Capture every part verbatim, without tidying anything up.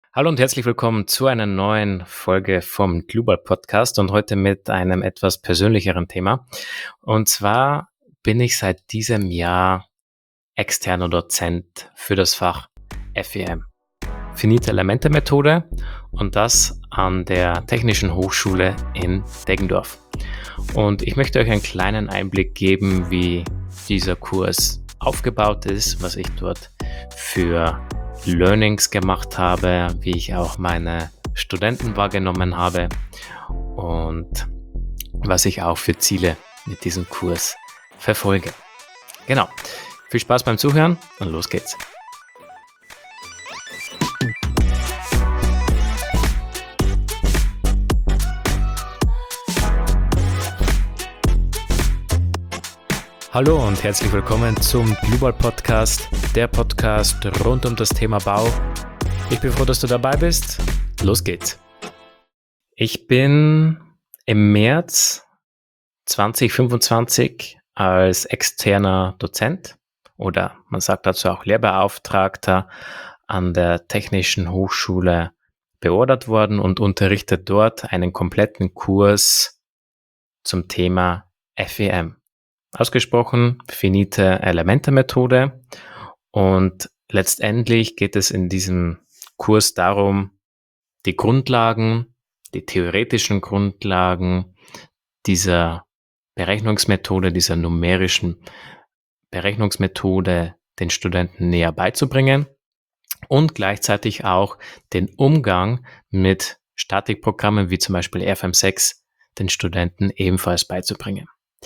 Hallo und herzlich willkommen zu einer neuen Folge vom Global Podcast und heute mit einem etwas persönlicheren Thema. Und zwar bin ich seit diesem Jahr externer Dozent für das Fach F E M, Finite Elemente Methode, und das an der Technischen Hochschule in Deggendorf. Und ich möchte euch einen kleinen Einblick geben, wie dieser Kurs aufgebaut ist, was ich dort für Learnings gemacht habe, wie ich auch meine Studenten wahrgenommen habe und was ich auch für Ziele mit diesem Kurs verfolge. Genau. Viel Spaß beim Zuhören und los geht's. Hallo und herzlich willkommen zum Global Podcast, der Podcast rund um das Thema Bau. Ich bin froh, dass du dabei bist. Los geht's. Ich bin im März zwanzig fünfundzwanzig als externer Dozent oder man sagt dazu auch Lehrbeauftragter an der Technischen Hochschule beordert worden und unterrichte dort einen kompletten Kurs zum Thema F E M. Ausgesprochen Finite Elemente Methode, und letztendlich geht es in diesem Kurs darum, die Grundlagen, die theoretischen Grundlagen dieser Berechnungsmethode, dieser numerischen Berechnungsmethode den Studenten näher beizubringen und gleichzeitig auch den Umgang mit Statikprogrammen wie zum Beispiel R F M sechs den Studenten ebenfalls beizubringen.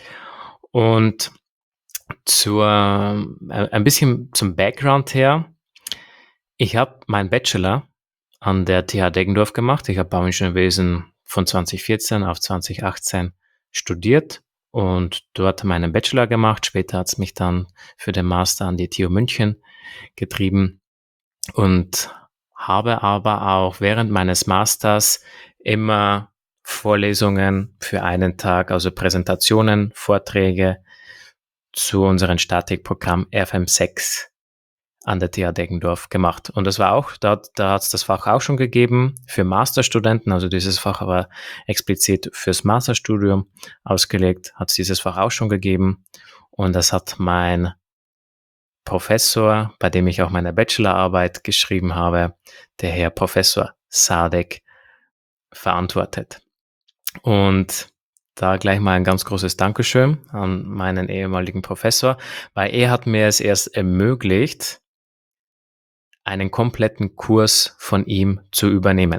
Und zur, ein bisschen zum Background her. Ich habe meinen Bachelor an der T H Deggendorf gemacht. Ich habe Bauingenieurwesen von zwanzig vierzehn auf zwanzig achtzehn studiert und dort meinen Bachelor gemacht. Später hat es mich dann für den Master an die T U München getrieben und habe aber auch während meines Masters immer Vorlesungen für einen Tag, also Präsentationen, Vorträge zu unserem Statikprogramm R F M sechs an der T H Deggendorf gemacht. Und das war auch, da, da hat es das Fach auch schon gegeben für Masterstudenten, also dieses Fach war explizit fürs Masterstudium ausgelegt, hat es dieses Fach auch schon gegeben. Und das hat mein Professor, bei dem ich auch meine Bachelorarbeit geschrieben habe, der Herr Professor Sadek, verantwortet. Und da gleich mal ein ganz großes Dankeschön an meinen ehemaligen Professor, weil er hat mir es erst ermöglicht, einen kompletten Kurs von ihm zu übernehmen.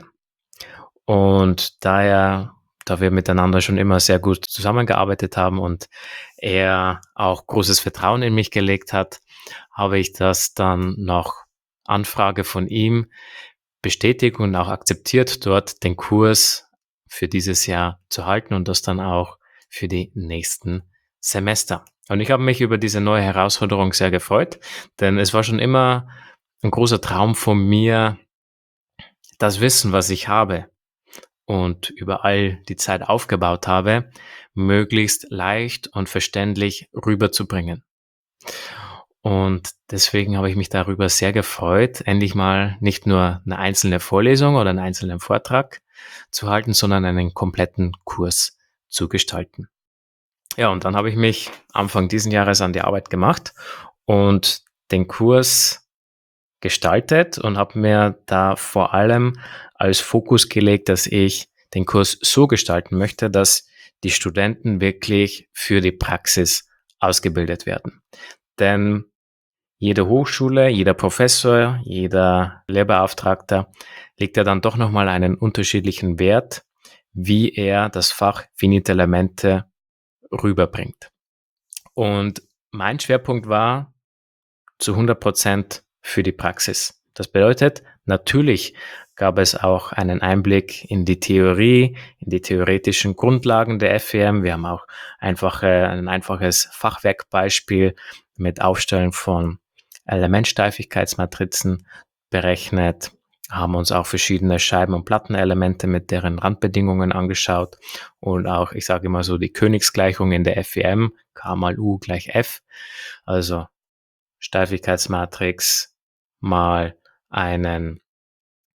Und da er, da wir miteinander schon immer sehr gut zusammengearbeitet haben und er auch großes Vertrauen in mich gelegt hat, habe ich das dann nach Anfrage von ihm bestätigt und auch akzeptiert, dort den Kurs für dieses Jahr zu halten und das dann auch für die nächsten Semester. Und ich habe mich über diese neue Herausforderung sehr gefreut, denn es war schon immer ein großer Traum von mir, das Wissen, was ich habe und über all die Zeit aufgebaut habe, möglichst leicht und verständlich rüberzubringen. Und deswegen habe ich mich darüber sehr gefreut, endlich mal nicht nur eine einzelne Vorlesung oder einen einzelnen Vortrag zu halten, sondern einen kompletten Kurs zu gestalten. Ja, und dann habe ich mich Anfang diesen Jahres an die Arbeit gemacht und den Kurs gestaltet und habe mir da vor allem als Fokus gelegt, dass ich den Kurs so gestalten möchte, dass die Studenten wirklich für die Praxis ausgebildet werden. Denn jede Hochschule, jeder Professor, jeder Lehrbeauftragter legt ja dann doch nochmal einen unterschiedlichen Wert, wie er das Fach Finite Elemente rüberbringt. Und mein Schwerpunkt war zu hundert Prozent für die Praxis. Das bedeutet, natürlich gab es auch einen Einblick in die Theorie, in die theoretischen Grundlagen der F E M. Wir haben auch einfache, ein einfaches Fachwerkbeispiel mit Aufstellen von Elementsteifigkeitsmatrizen berechnet, haben uns auch verschiedene Scheiben- und Plattenelemente mit deren Randbedingungen angeschaut und auch, ich sage immer so, die Königsgleichung in der F E M, K mal U gleich F, also Steifigkeitsmatrix mal einen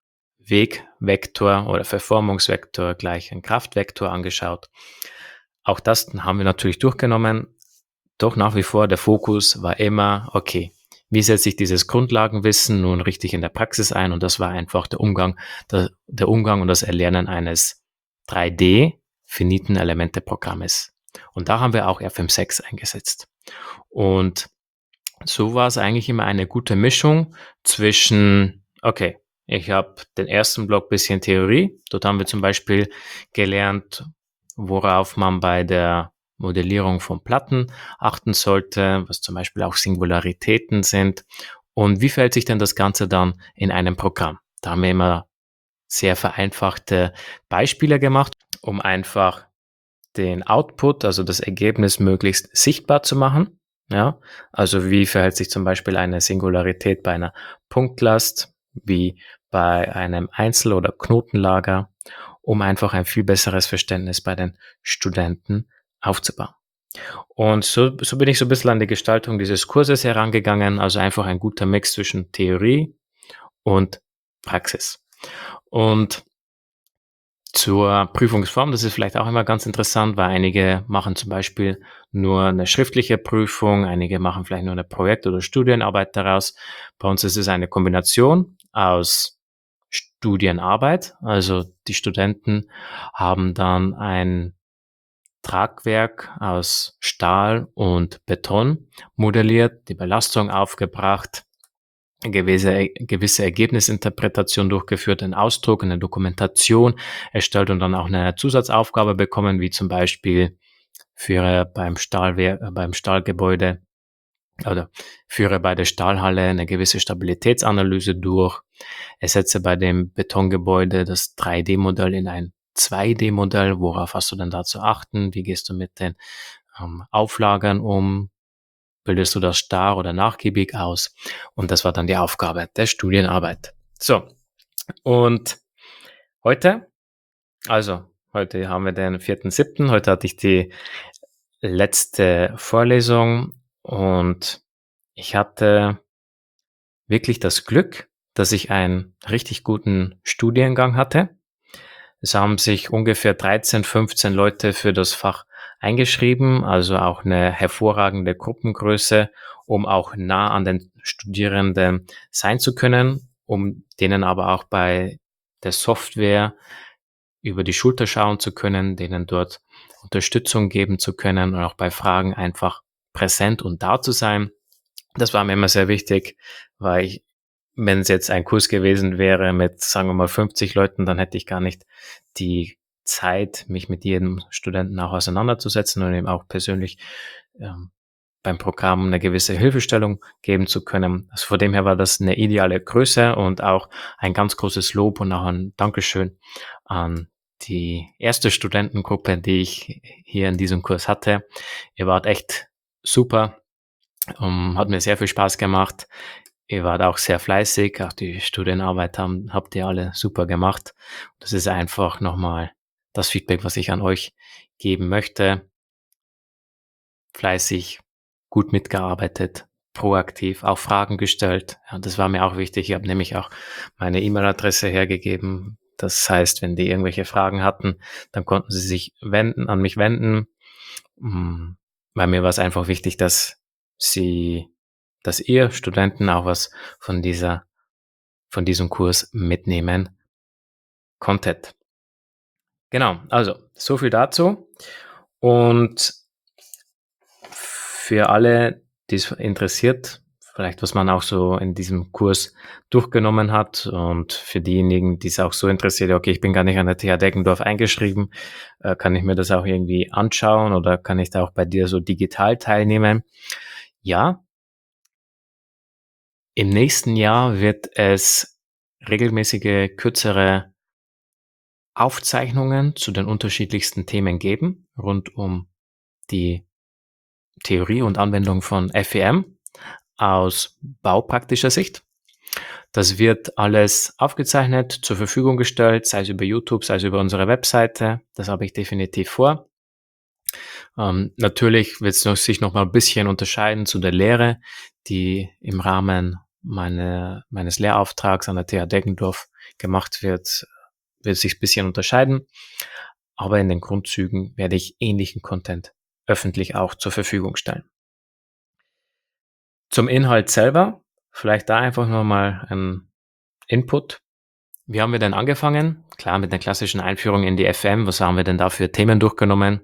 Wegvektor oder Verformungsvektor gleich ein Kraftvektor angeschaut. Auch das haben wir natürlich durchgenommen, doch nach wie vor der Fokus war immer, okay, wie setze ich dieses Grundlagenwissen nun richtig in der Praxis ein? Und das war einfach der Umgang, der, der Umgang und das Erlernen eines drei D finiten Elemente-Programmes. Und da haben wir auch R fünf sechs eingesetzt. Und so war es eigentlich immer eine gute Mischung zwischen, okay, ich habe den ersten Block bisschen Theorie. Dort haben wir zum Beispiel gelernt, worauf man bei der Modellierung von Platten achten sollte, was zum Beispiel auch Singularitäten sind. Und wie verhält sich denn das Ganze dann in einem Programm? Da haben wir immer sehr vereinfachte Beispiele gemacht, um einfach den Output, also das Ergebnis, möglichst sichtbar zu machen. Ja, also wie verhält sich zum Beispiel eine Singularität bei einer Punktlast, wie bei einem Einzel- oder Knotenlager, um einfach ein viel besseres Verständnis bei den Studenten aufzubauen. Und so, so bin ich so ein bisschen an die Gestaltung dieses Kurses herangegangen, also einfach ein guter Mix zwischen Theorie und Praxis. Und zur Prüfungsform, das ist vielleicht auch immer ganz interessant, weil einige machen zum Beispiel nur eine schriftliche Prüfung, einige machen vielleicht nur eine Projekt- oder Studienarbeit daraus. Bei uns ist es eine Kombination aus Studienarbeit, also die Studenten haben dann ein Tragwerk aus Stahl und Beton modelliert, die Belastung aufgebracht, eine gewisse, gewisse Ergebnisinterpretation durchgeführt, einen Ausdruck, eine Dokumentation erstellt und dann auch eine Zusatzaufgabe bekommen, wie zum Beispiel führe beim Stahlwehr, äh, beim Stahlgebäude oder führe bei der Stahlhalle eine gewisse Stabilitätsanalyse durch, ersetze bei dem Betongebäude das drei D-Modell in ein zwei D-Modell, worauf hast du denn da zu achten, wie gehst du mit den ähm, Auflagern um, bildest du das starr oder nachgiebig aus? Und das war dann die Aufgabe der Studienarbeit. So, und heute, also heute haben wir den vierten siebten Heute hatte ich die letzte Vorlesung und ich hatte wirklich das Glück, dass ich einen richtig guten Studiengang hatte. Es haben sich ungefähr dreizehn, fünfzehn Leute für das Fach eingeschrieben, also auch eine hervorragende Gruppengröße, um auch nah an den Studierenden sein zu können, um denen aber auch bei der Software über die Schulter schauen zu können, denen dort Unterstützung geben zu können und auch bei Fragen einfach präsent und da zu sein. Das war mir immer sehr wichtig, weil ich, wenn es jetzt ein Kurs gewesen wäre mit, sagen wir mal, fünfzig Leuten, dann hätte ich gar nicht die Zeit, mich mit jedem Studenten auch auseinanderzusetzen und eben auch persönlich ähm, beim Programm eine gewisse Hilfestellung geben zu können. Also von dem her war das eine ideale Größe und auch ein ganz großes Lob und auch ein Dankeschön an die erste Studentengruppe, die ich hier in diesem Kurs hatte. Ihr wart echt super. Um, hat mir sehr viel Spaß gemacht. Ihr wart auch sehr fleißig. Auch die Studienarbeit haben, habt ihr alle super gemacht. Das ist einfach nochmal das Feedback, was ich an euch geben möchte. Fleißig, gut mitgearbeitet, proaktiv, auch Fragen gestellt. Ja, das war mir auch wichtig. Ich habe nämlich auch meine E-Mail-Adresse hergegeben. Das heißt, wenn die irgendwelche Fragen hatten, dann konnten sie sich wenden, an mich wenden. Mm, Bei mir war es einfach wichtig, dass sie, dass ihr Studenten auch was von dieser, von diesem Kurs mitnehmen konntet. Genau, also so viel dazu. Und für alle, die es interessiert, vielleicht was man auch so in diesem Kurs durchgenommen hat und für diejenigen, die es auch so interessiert, okay, ich bin gar nicht an der T H Deggendorf eingeschrieben, äh, kann ich mir das auch irgendwie anschauen oder kann ich da auch bei dir so digital teilnehmen? Ja, im nächsten Jahr wird es regelmäßige, kürzere Aufzeichnungen zu den unterschiedlichsten Themen geben, rund um die Theorie und Anwendung von F E M aus baupraktischer Sicht. Das wird alles aufgezeichnet, zur Verfügung gestellt, sei es über YouTube, sei es über unsere Webseite. Das habe ich definitiv vor. Ähm, natürlich wird es noch, sich noch mal ein bisschen unterscheiden zu der Lehre, die im Rahmen meine, meines Lehrauftrags an der T H Deggendorf gemacht wird, wird sich ein bisschen unterscheiden. Aber in den Grundzügen werde ich ähnlichen Content öffentlich auch zur Verfügung stellen. Zum Inhalt selber, vielleicht da einfach nochmal ein Input. Wie haben wir denn angefangen? Klar, mit der klassischen Einführung in die F E M. Was haben wir denn da für Themen durchgenommen?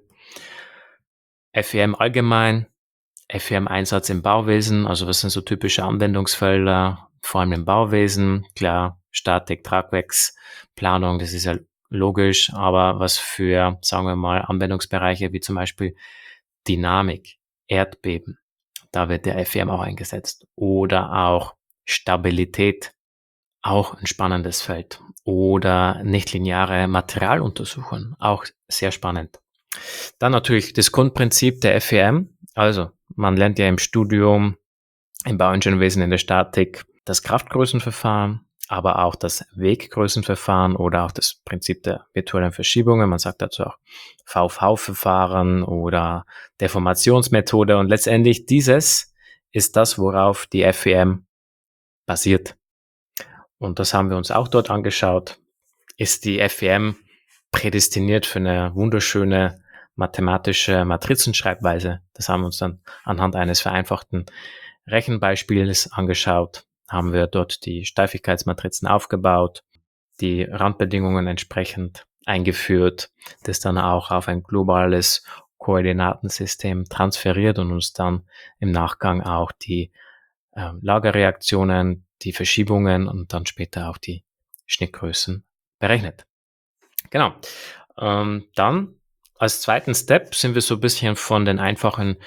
F E M allgemein, F E M-Einsatz im Bauwesen, also was sind so typische Anwendungsfelder, vor allem im Bauwesen? Klar, Statik, Tragwerks, Planung, das ist ja logisch, aber was für, sagen wir mal, Anwendungsbereiche wie zum Beispiel Dynamik, Erdbeben, da wird der F E M auch eingesetzt. Oder auch Stabilität, auch ein spannendes Feld. Oder nichtlineare Materialuntersuchungen, auch sehr spannend. Dann natürlich das Grundprinzip der F E M. Also man lernt ja im Studium, im Bauingenieurwesen, in der Statik das Kraftgrößenverfahren, aber auch das Weggrößenverfahren oder auch das Prinzip der virtuellen Verschiebungen. Man sagt dazu auch V V-Verfahren oder Deformationsmethode. Und letztendlich dieses ist das, worauf die F E M basiert. Und das haben wir uns auch dort angeschaut. Ist die F E M prädestiniert für eine wunderschöne mathematische Matrizenschreibweise? Das haben wir uns dann anhand eines vereinfachten Rechenbeispiels angeschaut. Haben wir dort die Steifigkeitsmatrizen aufgebaut, die Randbedingungen entsprechend eingeführt, das dann auch auf ein globales Koordinatensystem transferiert und uns dann im Nachgang auch die äh, Lagerreaktionen, die Verschiebungen und dann später auch die Schnittgrößen berechnet. Genau. Ähm, dann als zweiten Step sind wir so ein bisschen von den einfachen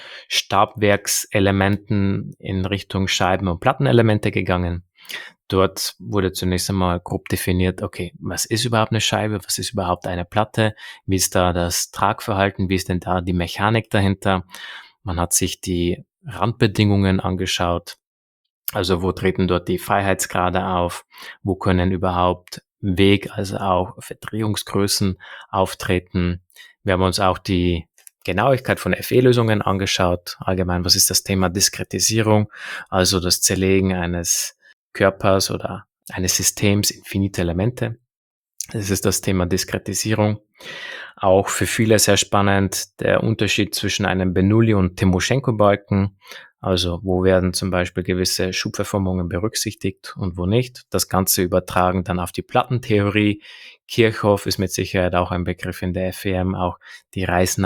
Stabwerkselementen in Richtung Scheiben- und Plattenelemente gegangen. Dort wurde zunächst einmal grob definiert, okay, was ist überhaupt eine Scheibe, was ist überhaupt eine Platte, wie ist da das Tragverhalten, wie ist denn da die Mechanik dahinter. Man hat sich die Randbedingungen angeschaut, also wo treten dort die Freiheitsgrade auf, wo können überhaupt Weg, also auch Verdrehungsgrößen auftreten. Wir haben uns auch die Genauigkeit von F E-Lösungen angeschaut. Allgemein, was ist das Thema Diskretisierung, also das Zerlegen eines Körpers oder eines Systems in finite Elemente. Das ist das Thema Diskretisierung. Auch für viele sehr spannend der Unterschied zwischen einem Bernoulli- und Timoschenko-Balken. Also wo werden zum Beispiel gewisse Schubverformungen berücksichtigt und wo nicht. Das Ganze übertragen dann auf die Plattentheorie. Kirchhoff ist mit Sicherheit auch ein Begriff in der F E M, auch die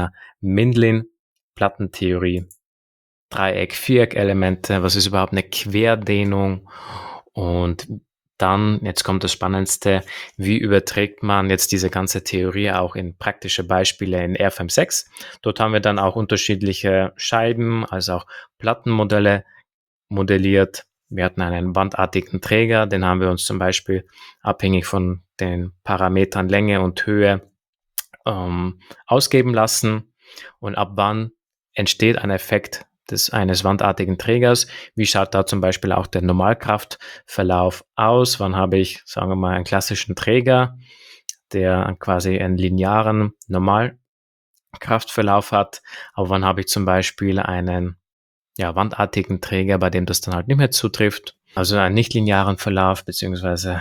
Reisner-Mindlin-Plattentheorie. Dreieck, Viereck-Elemente, was ist überhaupt eine Querdehnung? Und dann, jetzt kommt das Spannendste, wie überträgt man jetzt diese ganze Theorie auch in praktische Beispiele in R fünf sechs? Dort haben wir dann auch unterschiedliche Scheiben, also auch Plattenmodelle modelliert. Wir hatten einen wandartigen Träger, den haben wir uns zum Beispiel abhängig von den Parametern Länge und Höhe ähm, ausgeben lassen. Und ab wann entsteht ein Effekt des eines wandartigen Trägers? Wie schaut da zum Beispiel auch der Normalkraftverlauf aus? Wann habe ich, sagen wir mal, einen klassischen Träger, der quasi einen linearen Normalkraftverlauf hat? Aber wann habe ich zum Beispiel einen ja, wandartigen Träger, bei dem das dann halt nicht mehr zutrifft? Also einen nichtlinearen Verlauf beziehungsweise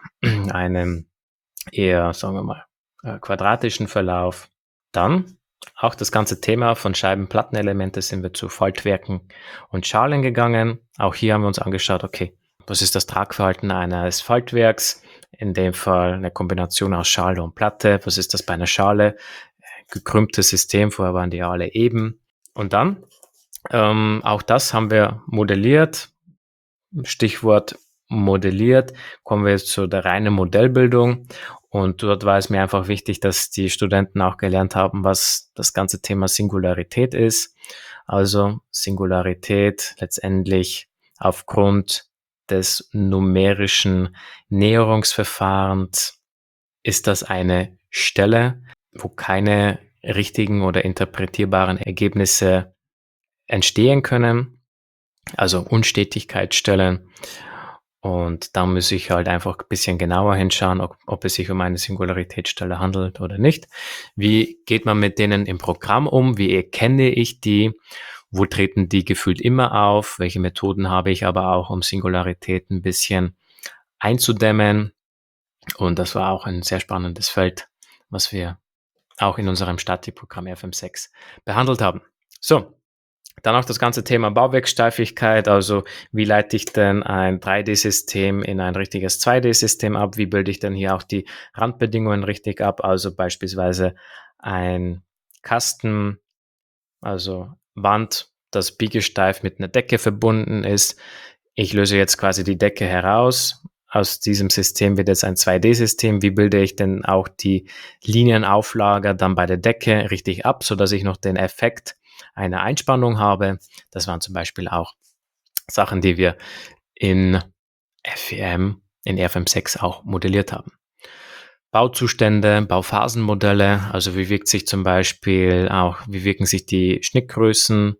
einen eher, sagen wir mal, quadratischen Verlauf. Dann auch das ganze Thema von Scheiben-Plattenelemente sind wir zu Faltwerken und Schalen gegangen. Auch hier haben wir uns angeschaut, okay, was ist das Tragverhalten eines Faltwerks? In dem Fall eine Kombination aus Schale und Platte. Was ist das bei einer Schale? Gekrümmtes System, vorher waren die alle eben. Und dann, ähm, auch das haben wir modelliert. Stichwort modelliert, kommen wir jetzt zu der reinen Modellbildung. Und dort war es mir einfach wichtig, dass die Studenten auch gelernt haben, was das ganze Thema Singularität ist. Also Singularität letztendlich aufgrund des numerischen Näherungsverfahrens ist das eine Stelle, wo keine richtigen oder interpretierbaren Ergebnisse entstehen können, also Unstetigkeitsstellen. Und da muss ich halt einfach ein bisschen genauer hinschauen, ob, ob es sich um eine Singularitätsstelle handelt oder nicht. Wie geht man mit denen im Programm um? Wie erkenne ich die? Wo treten die gefühlt immer auf? Welche Methoden habe ich aber auch, um Singularität ein bisschen einzudämmen? Und das war auch ein sehr spannendes Feld, was wir auch in unserem Statikprogramm R F M sechs behandelt haben. So, dann auch das ganze Thema Bauwerkssteifigkeit, also wie leite ich denn ein drei D-System in ein richtiges zwei D-System ab? Wie bilde ich denn hier auch die Randbedingungen richtig ab? Also beispielsweise ein Kasten, also Wand, das biegesteif mit einer Decke verbunden ist. Ich löse jetzt quasi die Decke heraus. Aus diesem System wird jetzt ein zwei D-System. Wie bilde ich denn auch die Linienauflager dann bei der Decke richtig ab, sodass ich noch den Effekt einer Einspannung habe? Das waren zum Beispiel auch Sachen, die wir in F E M, in R F M sechs auch modelliert haben. Bauzustände, Bauphasenmodelle, also wie wirkt sich zum Beispiel auch, wie wirken sich die Schnittgrößen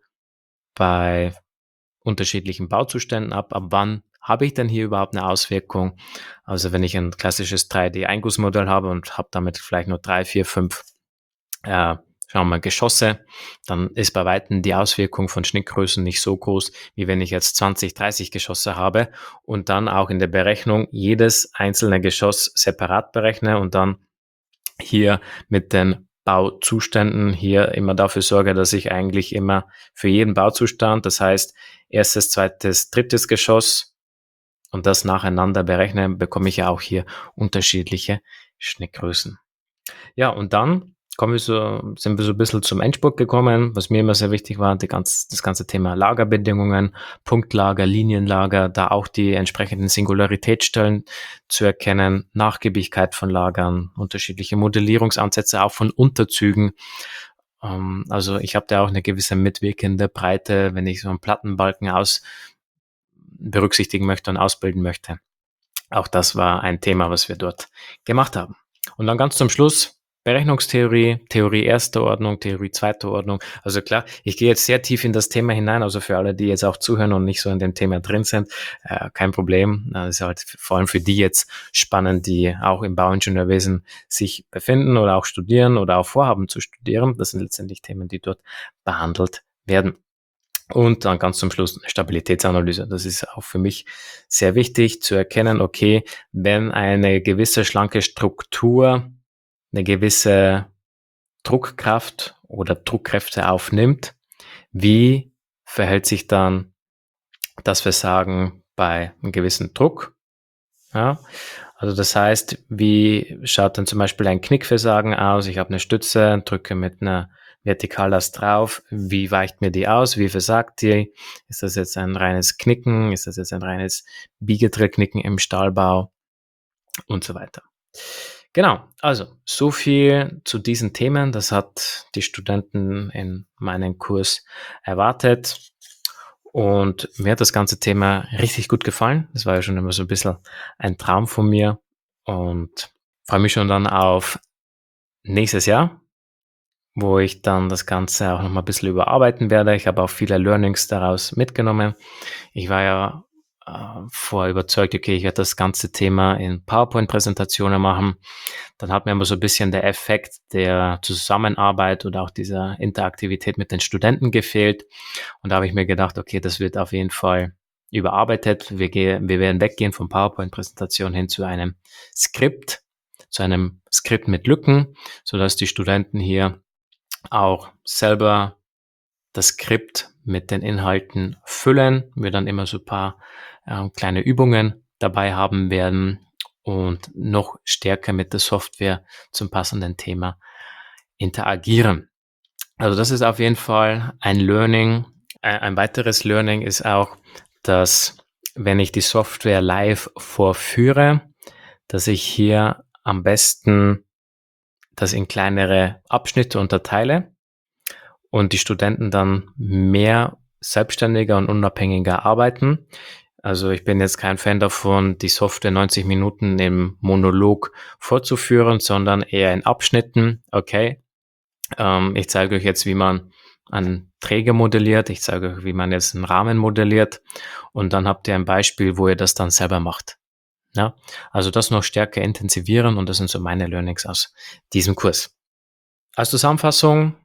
bei unterschiedlichen Bauzuständen ab? Ab wann habe ich denn hier überhaupt eine Auswirkung? Also wenn ich ein klassisches drei D-Eingussmodell habe und habe damit vielleicht nur drei, vier, fünf, äh, schauen wir mal, Geschosse, dann ist bei weitem die Auswirkung von Schnittgrößen nicht so groß, wie wenn ich jetzt zwanzig, dreißig Geschosse habe und dann auch in der Berechnung jedes einzelne Geschoss separat berechne und dann hier mit den Bauzuständen hier immer dafür sorge, dass ich eigentlich immer für jeden Bauzustand, das heißt erstes, zweites, drittes Geschoss und das nacheinander berechne, bekomme ich ja auch hier unterschiedliche Schnittgrößen. Ja, und dann kommen wir so, sind wir so ein bisschen zum Endspurt gekommen. Was mir immer sehr wichtig war, die ganz, das ganze Thema Lagerbedingungen, Punktlager, Linienlager, da auch die entsprechenden Singularitätsstellen zu erkennen, Nachgiebigkeit von Lagern, unterschiedliche Modellierungsansätze auch von Unterzügen. Ähm, also ich habe da auch eine gewisse mitwirkende Breite, wenn ich so einen Plattenbalken aus berücksichtigen möchte und ausbilden möchte. Auch das war ein Thema, was wir dort gemacht haben. Und dann ganz zum Schluss Berechnungstheorie, Theorie erster Ordnung, Theorie zweiter Ordnung. Also klar, ich gehe jetzt sehr tief in das Thema hinein, also für alle, die jetzt auch zuhören und nicht so in dem Thema drin sind, äh, kein Problem. Das ist halt vor allem für die jetzt spannend, die auch im Bauingenieurwesen sich befinden oder auch studieren oder auch vorhaben zu studieren. Das sind letztendlich Themen, die dort behandelt werden. Und dann ganz zum Schluss eine Stabilitätsanalyse. Das ist auch für mich sehr wichtig zu erkennen, okay, wenn eine gewisse schlanke Struktur eine gewisse Druckkraft oder Druckkräfte aufnimmt, wie verhält sich dann das Versagen bei einem gewissen Druck? Ja, also das heißt, wie schaut dann zum Beispiel ein Knickversagen aus? Ich habe eine Stütze, drücke mit einer Vertikallast drauf. Wie weicht mir die aus? Wie versagt die? Ist das jetzt ein reines Knicken? Ist das jetzt ein reines Biegedrillknicken im Stahlbau? Und so weiter. Genau, also so viel zu diesen Themen. Das hat die Studenten in meinem Kurs erwartet. Und mir hat das ganze Thema richtig gut gefallen. Das war ja schon immer so ein bisschen ein Traum von mir und freue mich schon dann auf nächstes Jahr, wo ich dann das Ganze auch noch mal ein bisschen überarbeiten werde. Ich habe auch viele Learnings daraus mitgenommen. Ich war ja äh, vorher überzeugt, okay, ich werde das ganze Thema in PowerPoint-Präsentationen machen. Dann hat mir immer so ein bisschen der Effekt der Zusammenarbeit oder auch dieser Interaktivität mit den Studenten gefehlt. Und da habe ich mir gedacht, okay, das wird auf jeden Fall überarbeitet. Wir, gehen, wir werden weggehen von PowerPoint-Präsentation hin zu einem Skript, zu einem Skript mit Lücken, sodass die Studenten hier auch selber das Skript mit den Inhalten füllen. Wir dann immer so ein paar äh, kleine Übungen dabei haben werden und noch stärker mit der Software zum passenden Thema interagieren. Also das ist auf jeden Fall ein Learning. Ein weiteres Learning ist auch, dass wenn ich die Software live vorführe, dass ich hier am besten das in kleinere Abschnitte unterteile und die Studenten dann mehr selbstständiger und unabhängiger arbeiten. Also ich bin jetzt kein Fan davon, die Software neunzig Minuten im Monolog vorzuführen, sondern eher in Abschnitten. Okay, ähm, ich zeige euch jetzt, wie man einen Träger modelliert. Ich zeige euch, wie man jetzt einen Rahmen modelliert. Und dann habt ihr ein Beispiel, wo ihr das dann selber macht. Ja, also das noch stärker intensivieren und das sind so meine Learnings aus diesem Kurs. Als Zusammenfassung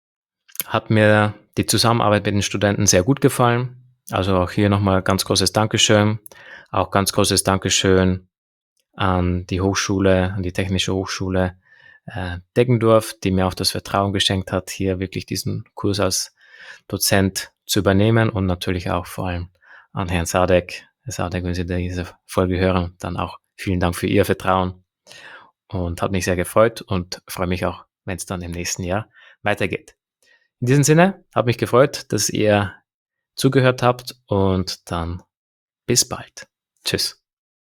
hat mir die Zusammenarbeit mit den Studenten sehr gut gefallen. Also auch hier nochmal ganz großes Dankeschön. Auch ganz großes Dankeschön an die Hochschule, an die Technische Hochschule äh, Deggendorf, die mir auch das Vertrauen geschenkt hat, hier wirklich diesen Kurs als Dozent zu übernehmen, und natürlich auch vor allem an Herrn Sadek. Herr Sadek, wenn Sie diese Folge hören, dann auch vielen Dank für Ihr Vertrauen, und hat mich sehr gefreut und freue mich auch, wenn es dann im nächsten Jahr weitergeht. In diesem Sinne, hat mich gefreut, dass ihr zugehört habt, und dann bis bald. Tschüss.